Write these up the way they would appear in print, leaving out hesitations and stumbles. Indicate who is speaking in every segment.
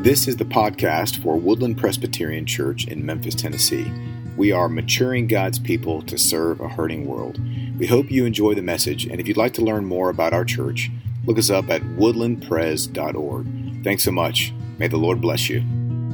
Speaker 1: This is the podcast for Woodland Presbyterian Church in Memphis, Tennessee. We are maturing God's people to serve a hurting world. We hope you enjoy the message, and if you'd like to learn more about our church, look us up at woodlandpres.org. Thanks so much. May the Lord bless you.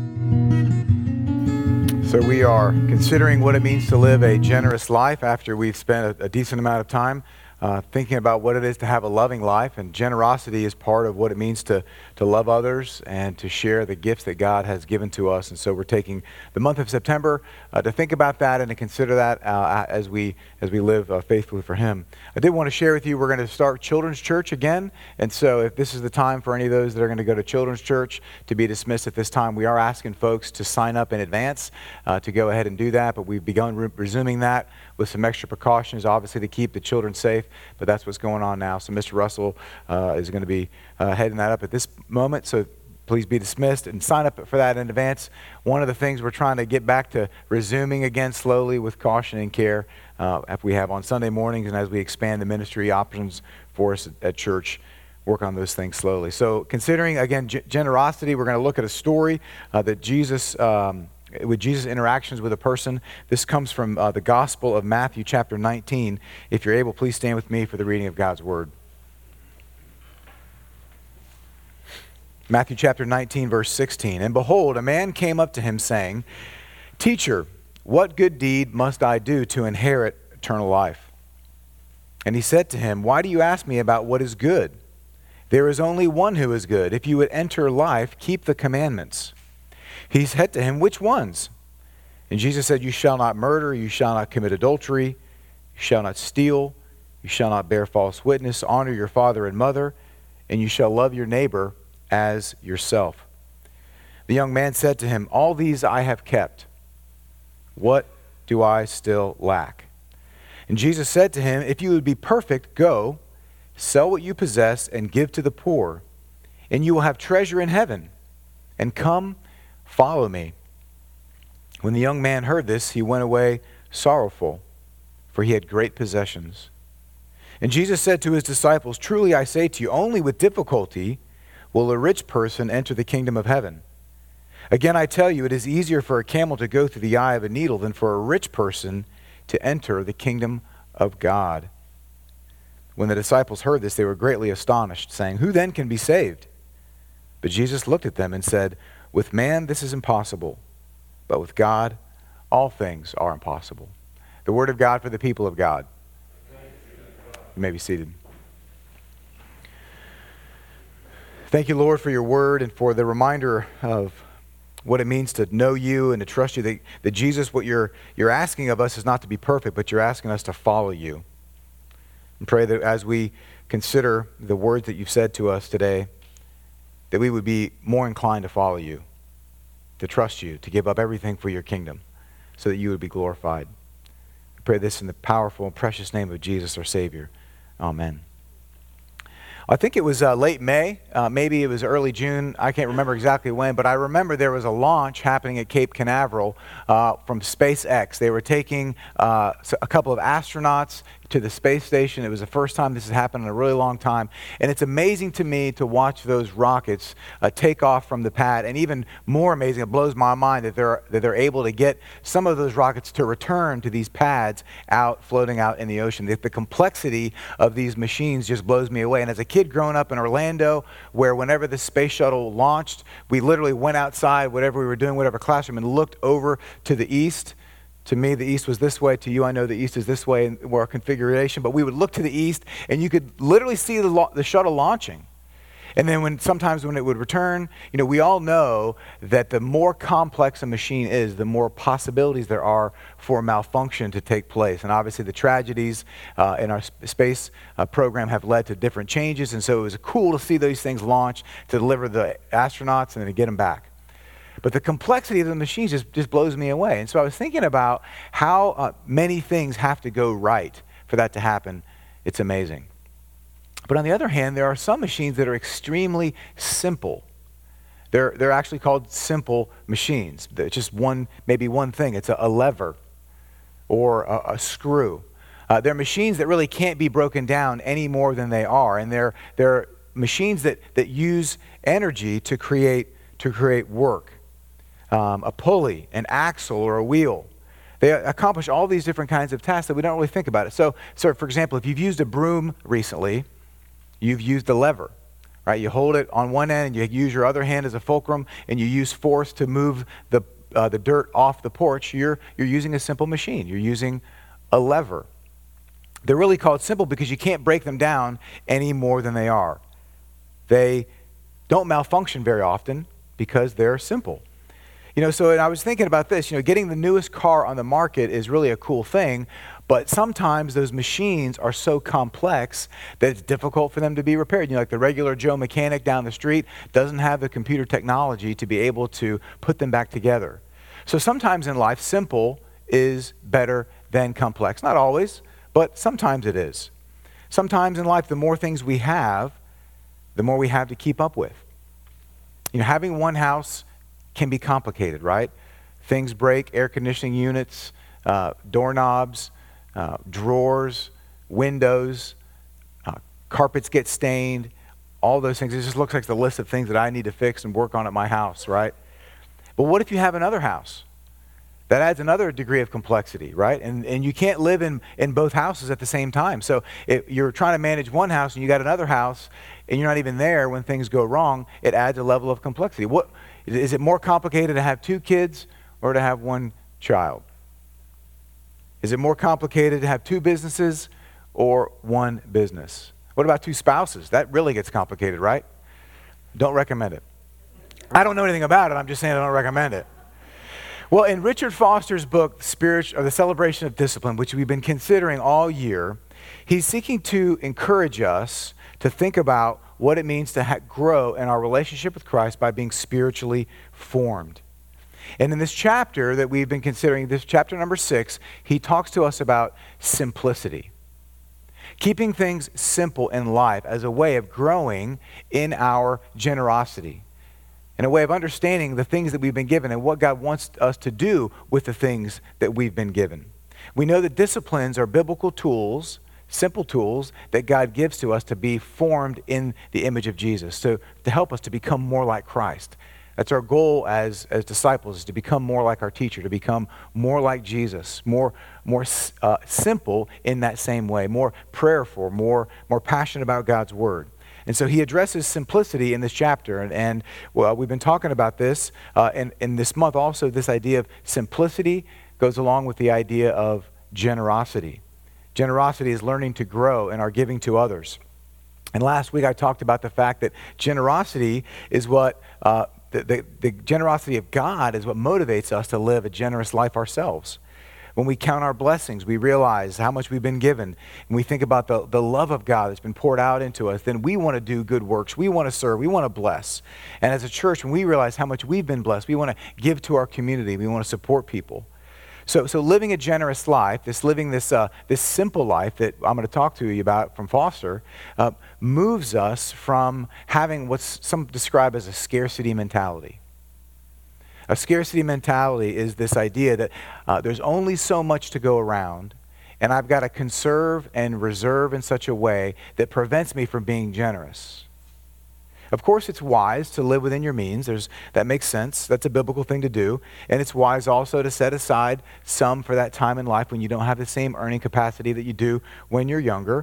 Speaker 2: So we are considering what it means to live a generous life after we've spent a decent amount of time thinking about what it is to have a loving life, and generosity is part of what it means to love others and to share the gifts that God has given to us. And so we're taking the month of September to think about that and to consider that as we live faithfully for Him. I did want to share with you, we're going to start Children's Church again, and so if this is the time for any of those that are going to go to Children's Church to be dismissed at this time, we are asking folks to sign up in advance to go ahead and do that, but we've begun resuming that with some extra precautions, obviously, to keep the children safe, but that's what's going on now. So Mr. Russell is going to be heading that up at this moment, so please be dismissed and sign up for that in advance. One of the things we're trying to get back to resuming again slowly with caution and care as we have on Sunday mornings, and as we expand the ministry options for us at church, work on those things slowly. So considering, again, generosity, we're going to look at a story that Jesus... with Jesus' interactions with a person. This comes from the Gospel of Matthew chapter 19. If you're able, please stand with me for the reading of God's Word. Matthew chapter 19, verse 16. And behold, a man came up to him saying, Teacher, what good deed must I do to inherit eternal life? And he said to him, Why do you ask me about what is good? There is only one who is good. If you would enter life, keep the commandments. He said to him, Which ones? And Jesus said, You shall not murder, you shall not commit adultery, you shall not steal, you shall not bear false witness, honor your father and mother, and you shall love your neighbor as yourself. The young man said to him, All these I have kept. What do I still lack? And Jesus said to him, If you would be perfect, go, sell what you possess and give to the poor, and you will have treasure in heaven, and come, follow me. When the young man heard this, he went away sorrowful, for he had great possessions. And Jesus said to his disciples, Truly I say to you, only with difficulty will a rich person enter the kingdom of heaven. Again, I tell you, it is easier for a camel to go through the eye of a needle than for a rich person to enter the kingdom of God. When the disciples heard this, they were greatly astonished, saying, Who then can be saved? But Jesus looked at them and said, With man this is impossible, but with God all things are impossible. The word of God for the people of God. You may be seated. Thank you, Lord, for your word and for the reminder of what it means to know you and to trust you. That Jesus, what you're asking of us is not to be perfect, but you're asking us to follow you. And pray that as we consider the words that you've said to us today, that we would be more inclined to follow you, to trust you, to give up everything for your kingdom, so that you would be glorified. I pray this in the powerful and precious name of Jesus, our Savior. Amen. I think it was late May, maybe it was early June, I can't remember exactly when, but I remember there was a launch happening at Cape Canaveral from SpaceX. They were taking a couple of astronauts to the space station. It was the first time this has happened in a really long time. And it's amazing to me to watch those rockets take off from the pad. And even more amazing, it blows my mind that they're able to get some of those rockets to return to these pads floating out in the ocean. The complexity of these machines just blows me away. And as a kid growing up in Orlando, where whenever the space shuttle launched, we literally went outside, whatever we were doing, whatever classroom, and looked over to the east. To me, the east was this way. To you, I know the east is this way in our configuration. But we would look to the east, and you could literally see the shuttle launching. And then sometimes when it would return, we all know that the more complex a machine is, the more possibilities there are for malfunction to take place. And obviously the tragedies in our space program have led to different changes. And so it was cool to see those things launch, to deliver the astronauts and to get them back. But the complexity of the machines just blows me away. And so I was thinking about how many things have to go right for that to happen. It's amazing. But on the other hand, there are some machines that are extremely simple. They're actually called simple machines. It's just maybe one thing. It's a lever or a screw. They're machines that really can't be broken down any more than they are. And they're machines that use energy to create to create work, a pulley, an axle, or a wheel. They accomplish all these different kinds of tasks that we don't really think about it. So for example, if you've used a broom recently, you've used a lever, right? You hold it on one end, and you use your other hand as a fulcrum, and you use force to move the dirt off the porch. You're using a simple machine. You're using a lever. They're really called simple because you can't break them down any more than they are. They don't malfunction very often because they're simple. So I was thinking about this, getting the newest car on the market is really a cool thing, but sometimes those machines are so complex that it's difficult for them to be repaired. Like the regular Joe mechanic down the street doesn't have the computer technology to be able to put them back together. So sometimes in life, simple is better than complex. Not always, but sometimes it is. Sometimes in life, the more things we have, the more we have to keep up with. Having one house can be complicated, right? Things break, air conditioning units, doorknobs, drawers, windows, carpets get stained, all those things. It just looks like the list of things that I need to fix and work on at my house, right? But what if you have another house? That adds another degree of complexity, right? And you can't live in both houses at the same time. So if you're trying to manage one house and you got another house and you're not even there when things go wrong, it adds a level of complexity. Is it more complicated to have 2 kids or to have 1 child? Is it more complicated to have 2 businesses or 1 business? What about 2 spouses? That really gets complicated, right? Don't recommend it. I don't know anything about it. I'm just saying I don't recommend it. Well, in Richard Foster's book, The Celebration of Discipline, which we've been considering all year, he's seeking to encourage us to think about what it means to grow in our relationship with Christ by being spiritually formed. And in this chapter that we've been considering, this chapter number 6, he talks to us about simplicity. Keeping things simple in life as a way of growing in our generosity, and a way of understanding the things that we've been given and what God wants us to do with the things that we've been given. We know that disciplines are biblical tools, simple tools that God gives to us to be formed in the image of Jesus, to help us to become more like Christ. That's our goal as disciples, is to become more like our teacher, to become more like Jesus, more simple in that same way, more prayerful, more passionate about God's word. And so he addresses simplicity in this chapter, and we've been talking about this, and in this month also, this idea of simplicity goes along with the idea of generosity. Generosity is learning to grow in our giving to others. And last week I talked about the fact that generosity is what, the generosity of God is what motivates us to live a generous life ourselves. When we count our blessings, we realize how much we've been given, and we think about the love of God that's been poured out into us, then we want to do good works. We want to serve. We want to bless. And as a church, when we realize how much we've been blessed, we want to give to our community. We want to support people. So living a generous life, this simple life that I'm going to talk to you about from Foster, moves us from having what some describe as a scarcity mentality. A scarcity mentality is this idea that there's only so much to go around, and I've got to conserve and reserve in such a way that prevents me from being generous. Of course, it's wise to live within your means. That makes sense. That's a biblical thing to do. And it's wise also to set aside some for that time in life when you don't have the same earning capacity that you do when you're younger.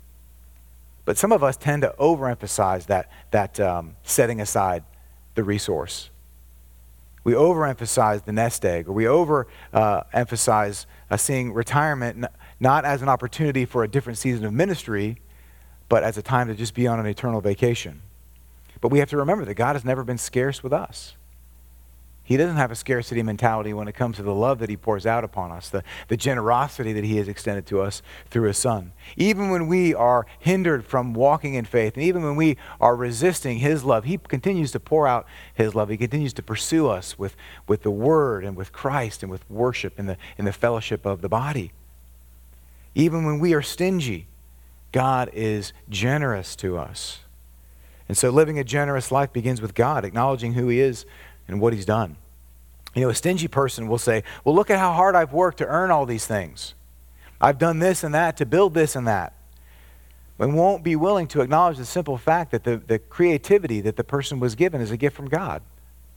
Speaker 2: But some of us tend to overemphasize that setting aside the resource. We overemphasize the nest egg, or we overemphasize seeing retirement not as an opportunity for a different season of ministry, but as a time to just be on an eternal vacation. But we have to remember that God has never been scarce with us. He doesn't have a scarcity mentality when it comes to the love that he pours out upon us, the generosity that he has extended to us through his Son. Even when we are hindered from walking in faith, and even when we are resisting his love, he continues to pour out his love. He continues to pursue us with the word and with Christ and with worship in the fellowship of the body. Even when we are stingy, God is generous to us. And so living a generous life begins with God, acknowledging who he is and what he's done. A stingy person will say, well, look at how hard I've worked to earn all these things. I've done this and that to build this and that. But won't be willing to acknowledge the simple fact that the creativity that the person was given is a gift from God.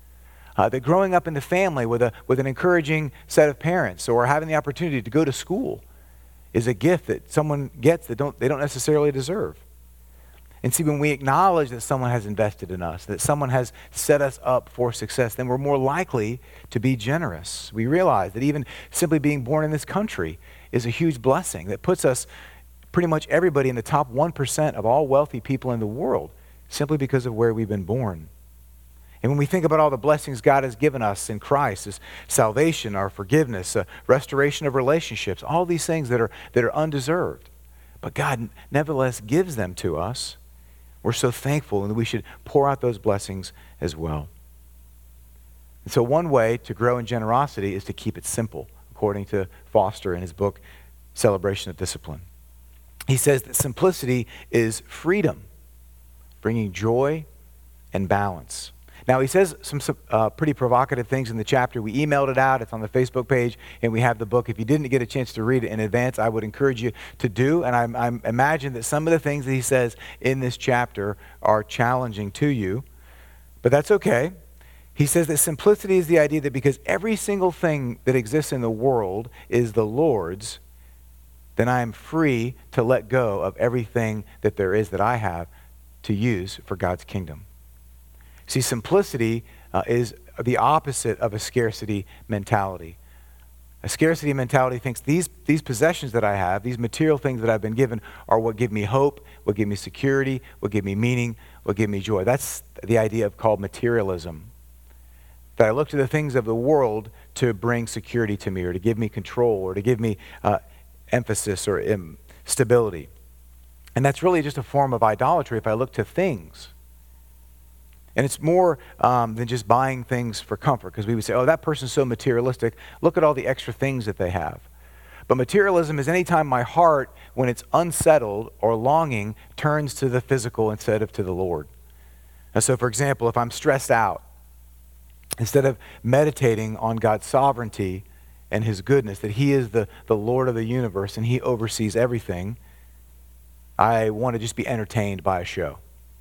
Speaker 2: That growing up in the family with an encouraging set of parents, or having the opportunity to go to school, is a gift that someone gets that they don't necessarily deserve. And see, when we acknowledge that someone has invested in us, that someone has set us up for success, then we're more likely to be generous. We realize that even simply being born in this country is a huge blessing that puts us, pretty much everybody, in the top 1% of all wealthy people in the world, simply because of where we've been born. And when we think about all the blessings God has given us in Christ, His salvation, our forgiveness, restoration of relationships, all these things that are undeserved, but God nevertheless gives them to us, we're so thankful, and we should pour out those blessings as well. And so one way to grow in generosity is to keep it simple, according to Foster in his book, Celebration of Discipline. He says that simplicity is freedom, bringing joy and balance. Now, he says some pretty provocative things in the chapter. We emailed it out. It's on the Facebook page, and we have the book. If you didn't get a chance to read it in advance, I would encourage you to do. And I imagine that some of the things that he says in this chapter are challenging to you, but that's okay. He says that simplicity is the idea that because every single thing that exists in the world is the Lord's, then I am free to let go of everything that there is that I have to use for God's kingdom. See, simplicity is the opposite of a scarcity mentality. A scarcity mentality thinks these possessions that I have, these material things that I've been given, are what give me hope, what give me security, what give me meaning, what give me joy. That's the idea called materialism. That I look to the things of the world to bring security to me, or to give me control, or to give me emphasis or stability. And that's really just a form of idolatry if I look to things. And it's more than just buying things for comfort, because we would say, oh, that person's so materialistic. Look at all the extra things that they have. But materialism is any time my heart, when it's unsettled or longing, turns to the physical instead of to the Lord. And so, for example, if I'm stressed out, instead of meditating on God's sovereignty and His goodness, that He is the Lord of the universe and He oversees everything, I want to just be entertained by a show.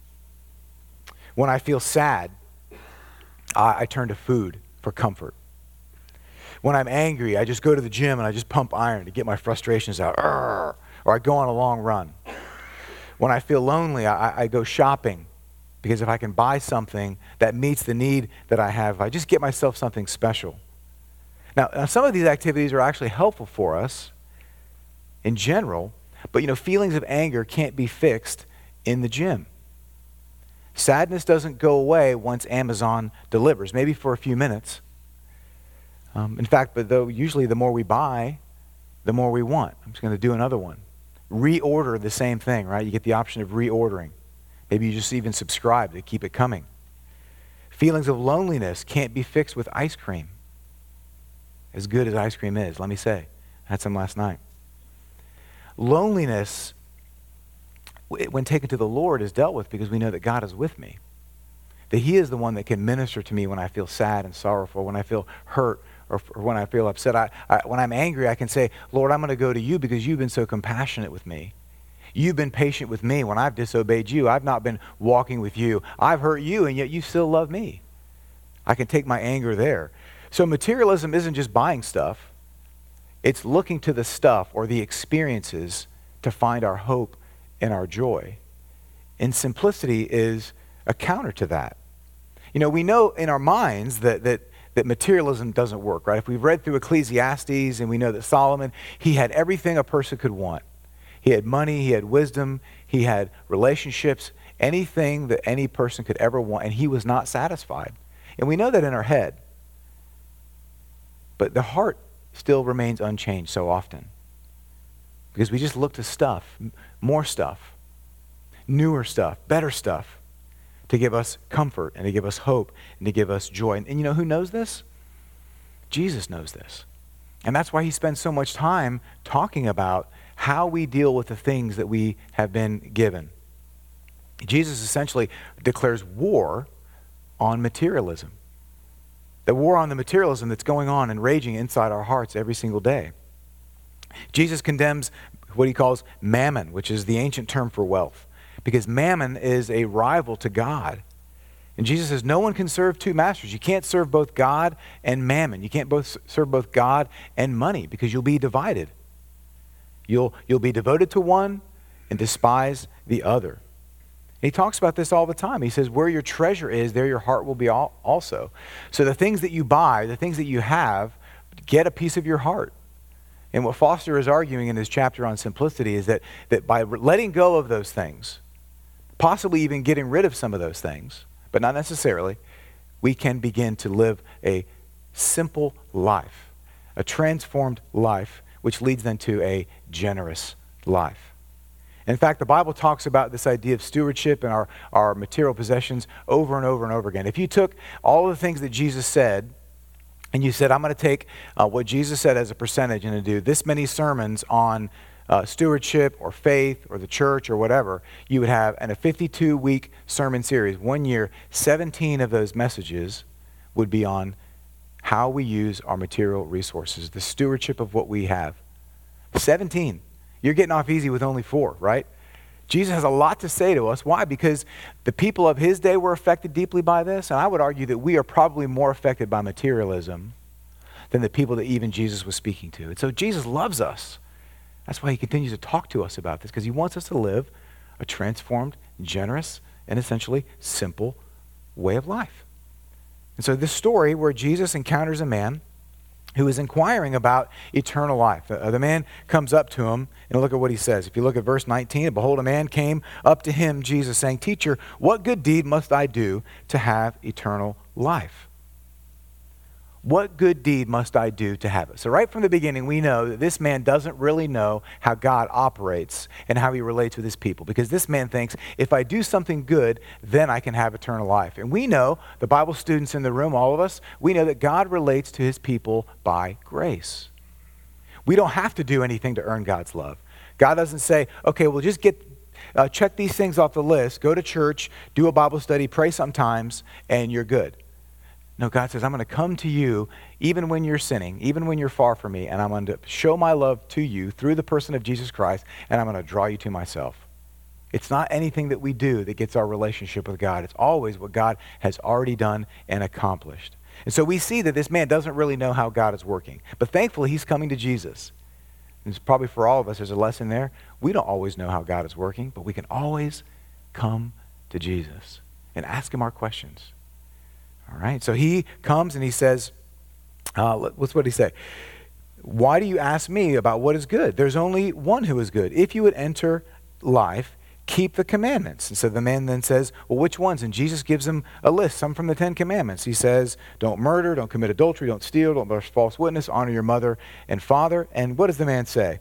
Speaker 2: When I feel sad, I turn to food for comfort. When I'm angry, I just go to the gym and I just pump iron to get my frustrations out. Or I go on a long run. When I feel lonely, I go shopping, because if I can buy something that meets the need that I have, if I just get myself something special. Now, some of these activities are actually helpful for us in general, but feelings of anger can't be fixed in the gym. Sadness doesn't go away once Amazon delivers, maybe for a few minutes. In fact, but though usually the more we buy, the more we want. I'm just going to do another one. Reorder the same thing, right? You get the option of reordering. Maybe you just even subscribe to keep it coming. Feelings of loneliness can't be fixed with ice cream. As good as ice cream is, let me say. I had some last night. Loneliness, when taken to the Lord, is dealt with because we know that God is with me. That He is the one that can minister to me when I feel sad and sorrowful, when I feel hurt, or when I feel upset. When I'm angry, I can say, Lord, I'm going to go to You because You've been so compassionate with me. You've been patient with me when I've disobeyed You. I've not been walking with You. I've hurt You, and yet You still love me. I can take my anger there. So materialism isn't just buying stuff. It's looking to the stuff or the experiences to find our hope and our joy. And simplicity is a counter to that. We know in our minds that materialism doesn't work, right? If we've read through Ecclesiastes and we know that Solomon, he had everything a person could want. He had money, he had wisdom, he had relationships, anything that any person could ever want, and he was not satisfied. And we know that in our head. But the heart still remains unchanged so often. Because we just look to stuff, more stuff, newer stuff, better stuff, to give us comfort and to give us hope and to give us joy. And you know who knows this? Jesus knows this. And that's why He spends so much time talking about how we deal with the things that we have been given. Jesus essentially declares war on materialism. The war on the materialism that's going on and raging inside our hearts every single day. Jesus condemns what He calls mammon, which is the ancient term for wealth, because mammon is a rival to God. And Jesus says, no one can serve two masters. You can't serve both God and mammon. You can't serve both God and money because you'll be divided. You'll be devoted to one and despise the other. And he talks about this all the time. He says, where your treasure is, there your heart will be also. So the things that you buy, the things that you have, get a piece of your heart. And what Foster is arguing in his chapter on simplicity is that by letting go of those things, possibly even getting rid of some of those things, but not necessarily, we can begin to live a simple life, a transformed life, which leads then to a generous life. In fact, the Bible talks about this idea of stewardship and our material possessions over and over and over again. If you took all of the things that Jesus said, and you said, I'm going to take what Jesus said as a percentage and to do this many sermons on stewardship or faith or the church or whatever, you would have in a 52-week sermon series, 1 year, 17 of those messages would be on how we use our material resources, the stewardship of what we have. 17. You're getting off easy with only 4, right? Jesus has a lot to say to us. Why? Because the people of his day were affected deeply by this, and I would argue that we are probably more affected by materialism than the people that even Jesus was speaking to. And so Jesus loves us. That's why he continues to talk to us about this, because he wants us to live a transformed, generous, and essentially simple way of life. And so this story where Jesus encounters a man who is inquiring about eternal life. The man comes up to him, and look at what he says. If you look at verse 19, and behold, a man came up to him, Jesus, saying, Teacher, what good deed must I do to have eternal life? What good deed must I do to have it? So right from the beginning, we know that this man doesn't really know how God operates and how he relates with his people. Because this man thinks, if I do something good, then I can have eternal life. And we know, the Bible students in the room, all of us, we know that God relates to his people by grace. We don't have to do anything to earn God's love. God doesn't say, okay, well, just check these things off the list, go to church, do a Bible study, pray sometimes, and you're good. No, God says, I'm going to come to you even when you're sinning, even when you're far from me, and I'm going to show my love to you through the person of Jesus Christ, and I'm going to draw you to myself. It's not anything that we do that gets our relationship with God. It's always what God has already done and accomplished. And so we see that this man doesn't really know how God is working. But thankfully, he's coming to Jesus. And it's probably for all of us, there's a lesson there. We don't always know how God is working, but we can always come to Jesus and ask him our questions. All right, so he comes and he says, what's what he say? Why do you ask me about what is good? There's only one who is good. If you would enter life, keep the commandments. And so the man then says, well, which ones? And Jesus gives him a list, some from the 10 Commandments. He says, don't murder, don't commit adultery, don't steal, don't bear false witness, honor your mother and father. And what does the man say?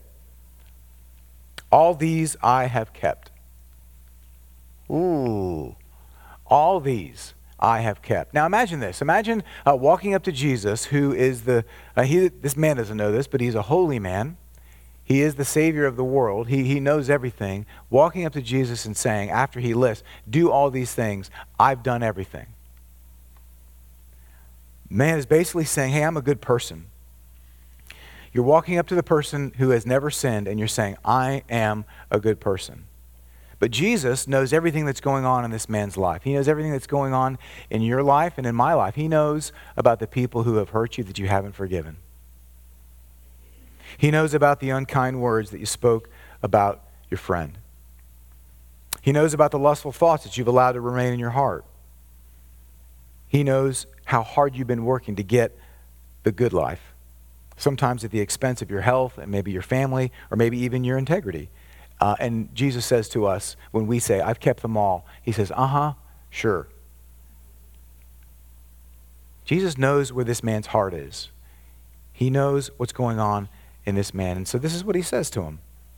Speaker 2: All these I have kept. Ooh, all these I have kept. Now imagine this. Imagine walking up to Jesus, who is this man doesn't know this, but he's a holy man. He is the Savior of the world. He knows everything. Walking up to Jesus and saying, after he lists, do all these things, I've done everything. Man is basically saying, hey, I'm a good person. You're walking up to the person who has never sinned, and you're saying, I am a good person. But Jesus knows everything that's going on in this man's life. He knows everything that's going on in your life and in my life. He knows about the people who have hurt you that you haven't forgiven. He knows about the unkind words that you spoke about your friend. He knows about the lustful thoughts that you've allowed to remain in your heart. He knows how hard you've been working to get the good life, sometimes at the expense of your health and maybe your family or maybe even your integrity. And Jesus says to us, when we say, I've kept them all, he says, sure. Jesus knows where this man's heart is. He knows what's going on in this man. And so this is what he says to him.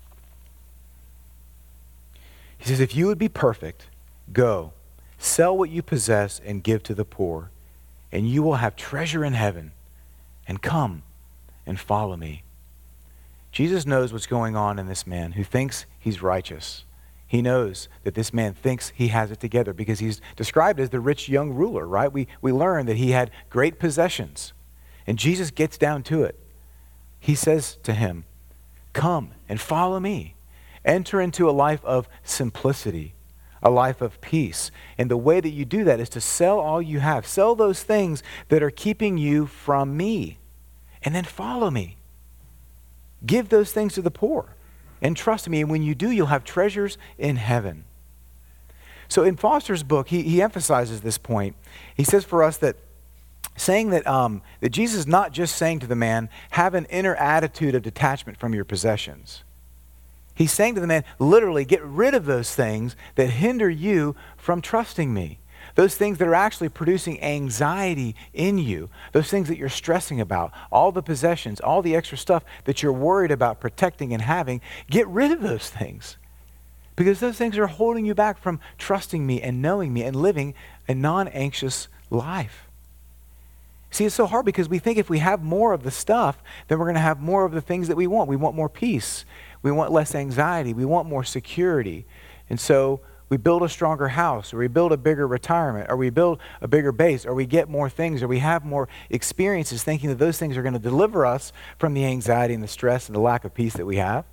Speaker 2: He says, if you would be perfect, go, sell what you possess and give to the poor, and you will have treasure in heaven, and come and follow me. Jesus knows what's going on in this man who thinks he's righteous. He knows that this man thinks he has it together because he's described as the rich young ruler, right? We learn that he had great possessions. And Jesus gets down to it. He says to him, come and follow me. Enter into a life of simplicity, a life of peace. And the way that you do that is to sell all you have. Sell those things that are keeping you from me. And then follow me. Give those things to the poor. And trust me, and when you do, you'll have treasures in heaven. So in Foster's book, he emphasizes this point. He says for us that saying that Jesus is not just saying to the man, have an inner attitude of detachment from your possessions. He's saying to the man, literally, get rid of those things that hinder you from trusting me. Those things that are actually producing anxiety in you. Those things that you're stressing about. All the possessions, all the extra stuff that you're worried about protecting and having. Get rid of those things. Because those things are holding you back from trusting me and knowing me and living a non-anxious life. See, it's so hard because we think if we have more of the stuff, then we're going to have more of the things that we want. We want more peace. We want less anxiety. We want more security. And so we build a stronger house, or we build a bigger retirement, or we build a bigger base, or we get more things, or we have more experiences thinking that those things are going to deliver us from the anxiety and the stress and the lack of peace that we have.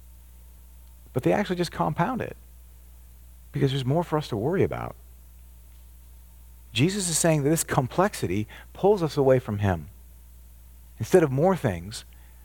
Speaker 2: But they actually just compound it because there's more for us to worry about. Jesus is saying that this complexity pulls us away from him. Instead of more things,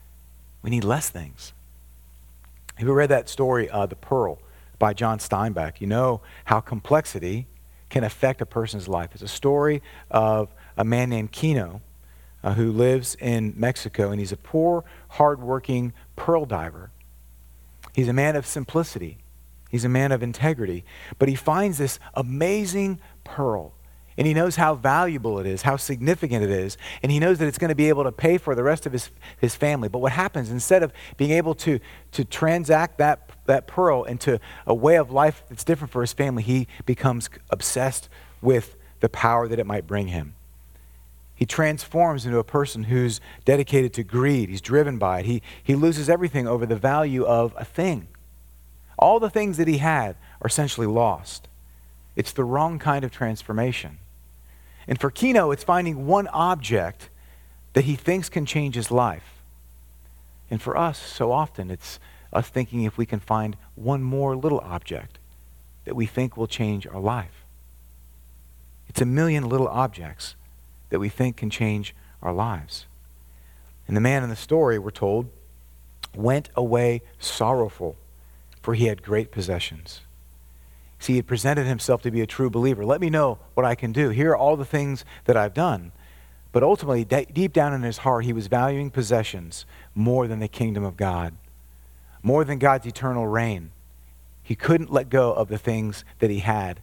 Speaker 2: we need less things. Have you read that story, The Pearl, by John Steinbeck? You know how complexity can affect a person's life. It's a story of a man named Kino who lives in Mexico, and he's a poor, hardworking pearl diver. He's a man of simplicity. He's a man of integrity. But he finds this amazing pearl. And he knows how valuable it is, how significant it is. And he knows that it's going to be able to pay for the rest of his family. But what happens, instead of being able to transact that pearl into a way of life that's different for his family, he becomes obsessed with the power that it might bring him. He transforms into a person who's dedicated to greed. He's driven by it. He loses everything over the value of a thing. All the things that he had are essentially lost. It's the wrong kind of transformation. And for Kino, it's finding one object that he thinks can change his life. And for us, so often, it's us thinking if we can find one more little object that we think will change our life. It's a million little objects that we think can change our lives. And the man in the story, we're told, went away sorrowful, for he had great possessions. See, he had presented himself to be a true believer. Let me know what I can do. Here are all the things that I've done. But ultimately, deep down in his heart, he was valuing possessions more than the kingdom of God, more than God's eternal reign. He couldn't let go of the things that he had,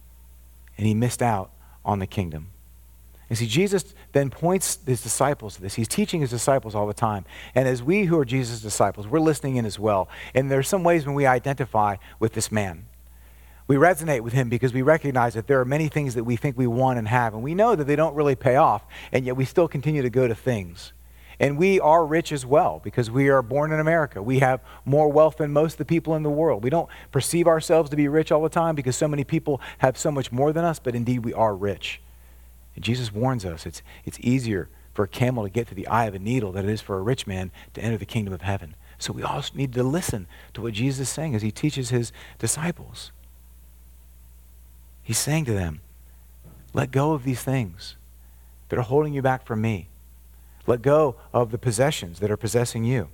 Speaker 2: and he missed out on the kingdom. And see, Jesus then points his disciples to this. He's teaching his disciples all the time. And as we who are Jesus' disciples, we're listening in as well. And there's some ways when we identify with this man. We resonate with him because we recognize that there are many things that we think we want and have, and we know that they don't really pay off, and yet we still continue to go to things. And we are rich as well because we are born in America. We have more wealth than most of the people in the world. We don't perceive ourselves to be rich all the time because so many people have so much more than us, but indeed we are rich. And Jesus warns us it's easier for a camel to get to the eye of a needle than it is for a rich man to enter the kingdom of heaven. So we also need to listen to what Jesus is saying as he teaches his disciples. He's saying to them, let go of these things that are holding you back from me. Let go of the possessions that are possessing you.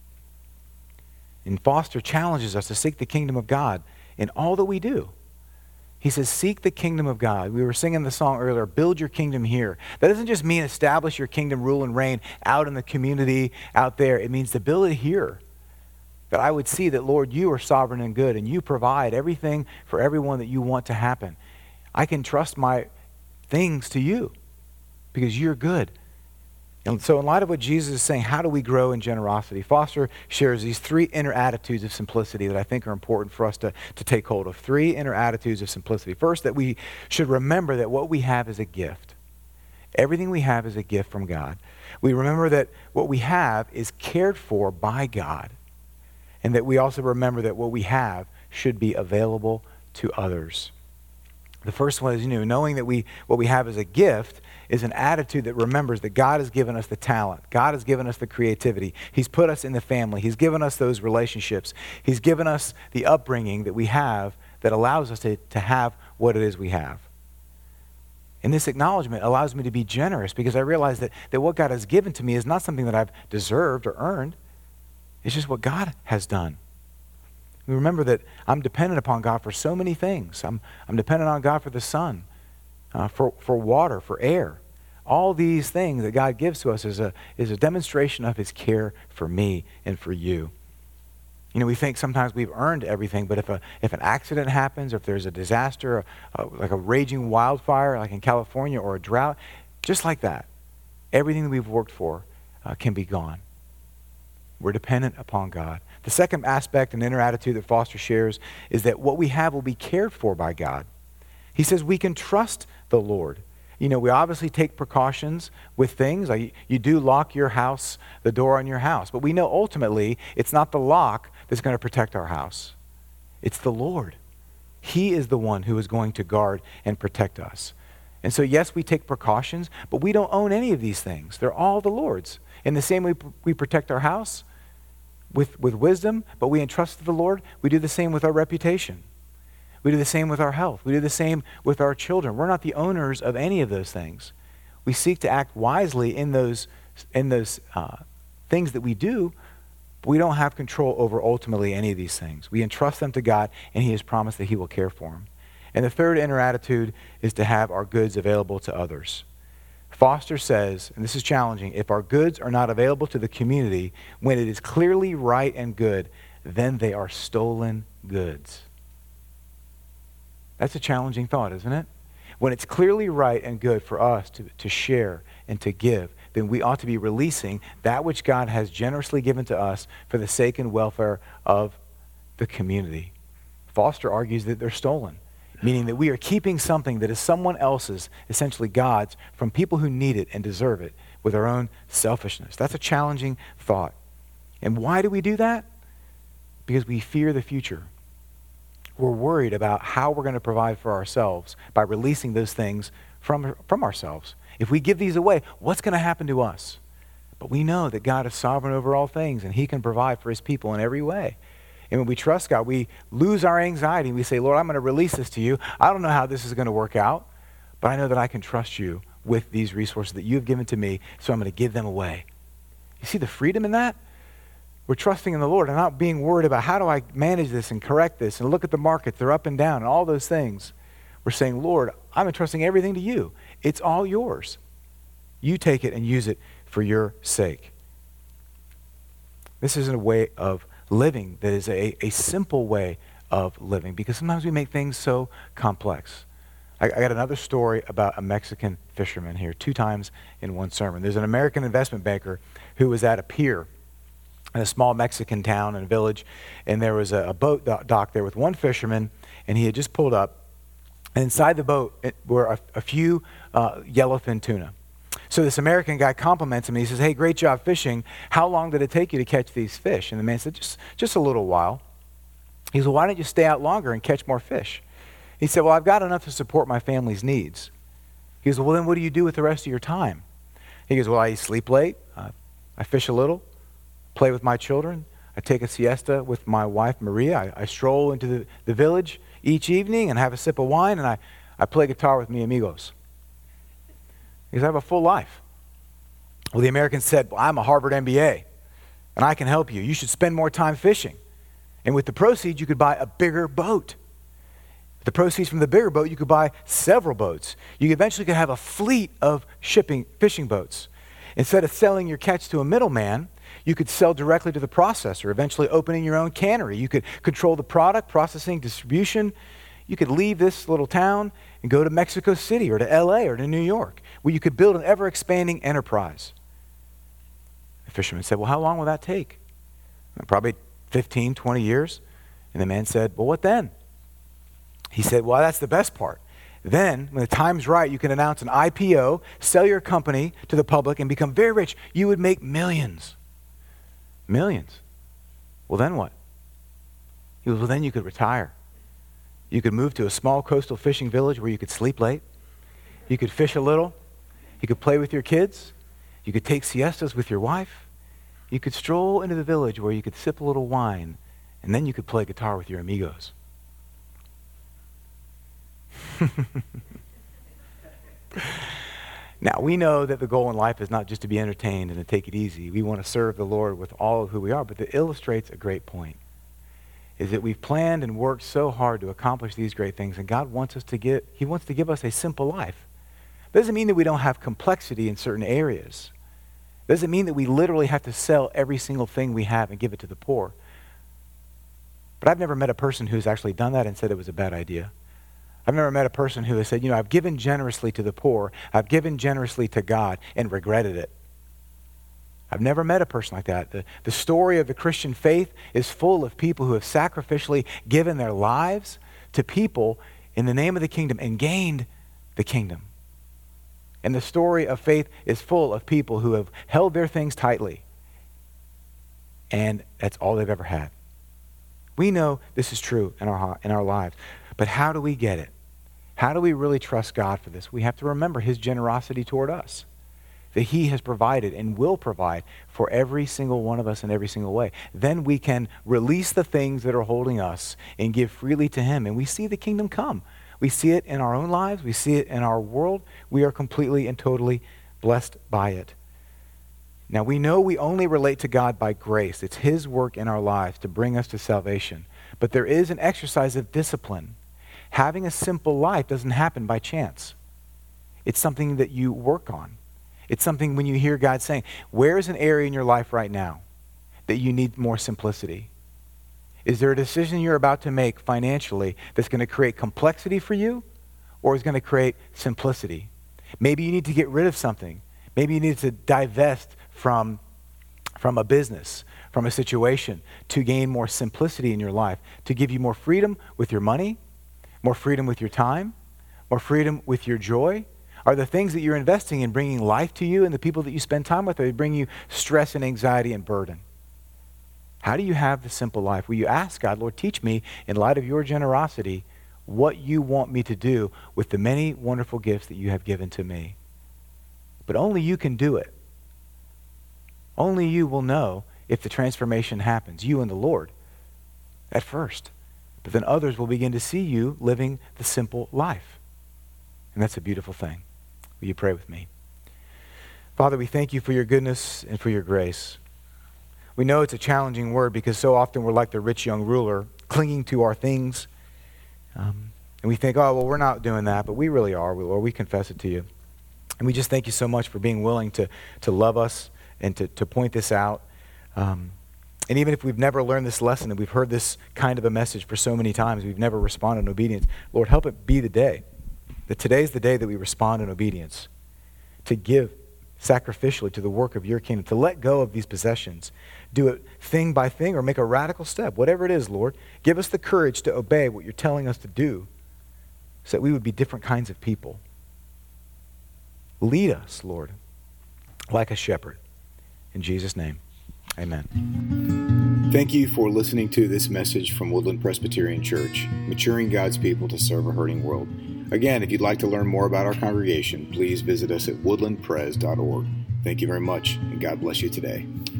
Speaker 2: And Foster challenges us to seek the kingdom of God in all that we do. He says, seek the kingdom of God. We were singing the song earlier, build your kingdom here. That doesn't just mean establish your kingdom, rule and reign out in the community out there. It means to build it here. That I would see that, Lord, you are sovereign and good, and you provide everything for everyone that you want to happen. I can trust my things to you because you're good. And so in light of what Jesus is saying, how do we grow in generosity? Foster shares these 3 inner attitudes of simplicity that I think are important for us to take hold of. 3 inner attitudes of simplicity. First, that we should remember that what we have is a gift. Everything we have is a gift from God. We remember that what we have is cared for by God. And that we also remember that what we have should be available to others. The first one is, knowing that what we have as a gift is an attitude that remembers that God has given us the talent. God has given us the creativity. He's put us in the family. He's given us those relationships. He's given us the upbringing that we have that allows us to have what it is we have. And this acknowledgement allows me to be generous because I realize that what God has given to me is not something that I've deserved or earned. It's just what God has done. We remember that I'm dependent upon God for so many things. I'm dependent on God for the sun, for water, for air. All these things that God gives to us is a demonstration of his care for me and for you. You know, we think sometimes we've earned everything, but if an accident happens, or if there's a disaster, like a raging wildfire, like in California, or a drought, just like that, everything that we've worked for can be gone. We're dependent upon God. The second aspect and inner attitude that Foster shares is that what we have will be cared for by God. He says we can trust the Lord. You know, we obviously take precautions with things. Like you do lock your house, the door on your house. But we know ultimately it's not the lock that's going to protect our house. It's the Lord. He is the one who is going to guard and protect us. And so, yes, we take precautions, but we don't own any of these things. They're all the Lord's. In the same way we protect our house with wisdom, but we entrust to the Lord, we do the same with our reputation. We do the same with our health. We do the same with our children. We're not the owners of any of those things. We seek to act wisely in those things that we do, but we don't have control over ultimately any of these things. We entrust them to God, and he has promised that he will care for them. And the third inner attitude is to have our goods available to others. Foster says, and this is challenging, if our goods are not available to the community when it is clearly right and good, then they are stolen goods. That's a challenging thought, isn't it? When it's clearly right and good for us to share and to give, then we ought to be releasing that which God has generously given to us for the sake and welfare of the community. Foster argues that they're stolen, meaning that we are keeping something that is someone else's, essentially God's, from people who need it and deserve it with our own selfishness. That's a challenging thought. And why do we do that? Because we fear the future. We're worried about how we're going to provide for ourselves by releasing those things from ourselves. If we give these away, what's going to happen to us? But we know that God is sovereign over all things, and he can provide for his people in every way. And when we trust God, we lose our anxiety. We say, Lord, I'm going to release this to you. I don't know how this is going to work out, but I know that I can trust you with these resources that you have given to me, so I'm going to give them away. You see the freedom in that? We're trusting in the Lord and not being worried about how do I manage this and correct this and look at the markets, they're up and down and all those things. We're saying, Lord, I'm entrusting everything to you. It's all yours. You take it and use it for your sake. This isn't a way of living that is a simple way of living, because sometimes we make things so complex. I got another story about a Mexican fisherman here, 2 times in one sermon. There's an American investment banker who was at a pier in a small Mexican town and village, and there was a boat dock there with one fisherman, and he had just pulled up, and inside the boat were a few yellowfin tuna. So this American guy compliments him, and he says, hey, great job fishing. How long did it take you to catch these fish? And the man said, just a little while. He said, well, why don't you stay out longer and catch more fish? He said, well, I've got enough to support my family's needs. He goes, well, then what do you do with the rest of your time? He goes, well, I sleep late, I fish a little, play with my children, I take a siesta with my wife, Maria. I stroll into the village each evening and have a sip of wine, and I play guitar with mi amigos. Because I have a full life. Well, the American said, well, I'm a Harvard MBA, and I can help you. You should spend more time fishing. And with the proceeds, you could buy a bigger boat. With the proceeds from the bigger boat, you could buy several boats. You eventually could have a fleet of fishing boats. Instead of selling your catch to a middleman, you could sell directly to the processor, eventually opening your own cannery. You could control the product, processing, distribution. You could leave this little town and go to Mexico City or to LA or to New York, where you could build an ever-expanding enterprise. The fisherman said, well, how long will that take? Probably 15, 20 years. And the man said, well, what then? He said, well, that's the best part. Then, when the time's right, you can announce an IPO, sell your company to the public, and become very rich. You would make millions. Millions. Well, then what? He goes, well, then you could retire. You could move to a small coastal fishing village where you could sleep late. You could fish a little. You could play with your kids. You could take siestas with your wife. You could stroll into the village where you could sip a little wine, and then you could play guitar with your amigos. Now, we know that the goal in life is not just to be entertained and to take it easy. We want to serve the Lord with all of who we are, but that illustrates a great point, is that we've planned and worked so hard to accomplish these great things, and God wants to give us a simple life. Doesn't mean that we don't have complexity in certain areas. Doesn't mean that we literally have to sell every single thing we have and give it to the poor. But I've never met a person who's actually done that and said it was a bad idea. I've never met a person who has said, I've given generously to the poor, I've given generously to God, and regretted it. I've never met a person like that. The story of the Christian faith is full of people who have sacrificially given their lives to people in the name of the kingdom and gained the kingdom. And the story of faith is full of people who have held their things tightly, and that's all they've ever had. We know this is true in our lives, but how do we get it? How do we really trust God for this? We have to remember his generosity toward us, that he has provided and will provide for every single one of us in every single way. Then we can release the things that are holding us and give freely to him, and we see the kingdom come. We see it in our own lives. We see it in our world. We are completely and totally blessed by it. Now, we know we only relate to God by grace. It's his work in our lives to bring us to salvation. But there is an exercise of discipline. Having a simple life doesn't happen by chance. It's something that you work on. It's something when you hear God saying, where is an area in your life right now that you need more simplicity? Is there a decision you're about to make financially that's going to create complexity for you, or is going to create simplicity? Maybe you need to get rid of something. Maybe you need to divest from a business, from a situation, to gain more simplicity in your life, to give you more freedom with your money, more freedom with your time, more freedom with your joy. Are the things that you're investing in bringing life to you and the people that you spend time with, or they bring you stress and anxiety and burden? How do you have the simple life? Will you ask God, Lord, teach me, in light of your generosity, what you want me to do with the many wonderful gifts that you have given to me? But only you can do it. Only you will know if the transformation happens, you and the Lord, at first. But then others will begin to see you living the simple life. And that's a beautiful thing. Will you pray with me? Father, we thank you for your goodness and for your grace. We know it's a challenging word because so often we're like the rich young ruler, clinging to our things. And we think, we're not doing that, but we really are, Lord. We confess it to you. And we just thank you so much for being willing to love us and to point this out. And even if we've never learned this lesson and we've heard this kind of a message for so many times, we've never responded in obedience, Lord, help it be the day. That today's the day that we respond in obedience, to give sacrificially to the work of your kingdom, to let go of these possessions, do it thing by thing or make a radical step, whatever it is, Lord. Give us the courage to obey what you're telling us to do so that we would be different kinds of people. Lead us, Lord, like a shepherd. In Jesus' name, amen.
Speaker 1: Thank you for listening to this message from Woodland Presbyterian Church, maturing God's people to serve a hurting world. Again, if you'd like to learn more about our congregation, please visit us at woodlandpres.org. Thank you very much, and God bless you today.